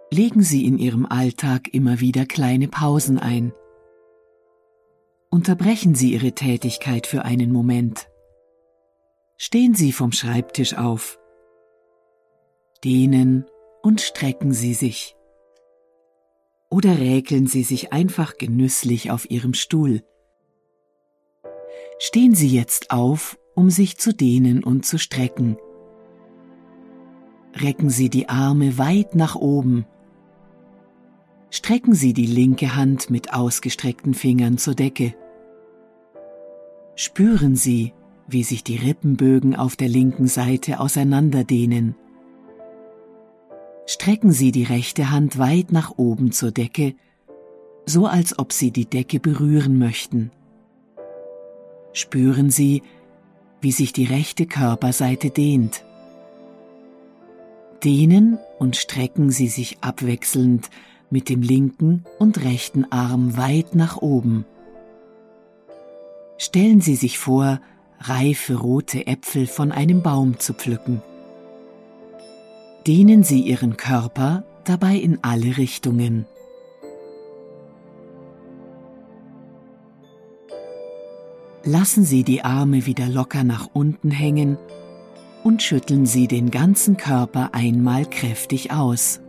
Legen Sie in Ihrem Alltag immer wieder kleine Pausen ein. Unterbrechen Sie Ihre Tätigkeit für einen Moment. Stehen Sie vom Schreibtisch auf. Dehnen und strecken Sie sich. Oder räkeln Sie sich einfach genüsslich auf Ihrem Stuhl. Stehen Sie jetzt auf, um sich zu dehnen und zu strecken. Recken Sie die Arme weit nach oben. Strecken Sie die linke Hand mit ausgestreckten Fingern zur Decke. Spüren Sie, wie sich die Rippenbögen auf der linken Seite auseinanderdehnen. Strecken Sie die rechte Hand weit nach oben zur Decke, so als ob Sie die Decke berühren möchten. Spüren Sie, wie sich die rechte Körperseite dehnt. Dehnen und strecken Sie sich abwechselnd mit dem linken und rechten Arm weit nach oben. Stellen Sie sich vor, reife rote Äpfel von einem Baum zu pflücken. Dehnen Sie Ihren Körper dabei in alle Richtungen. Lassen Sie die Arme wieder locker nach unten hängen und schütteln Sie den ganzen Körper einmal kräftig aus.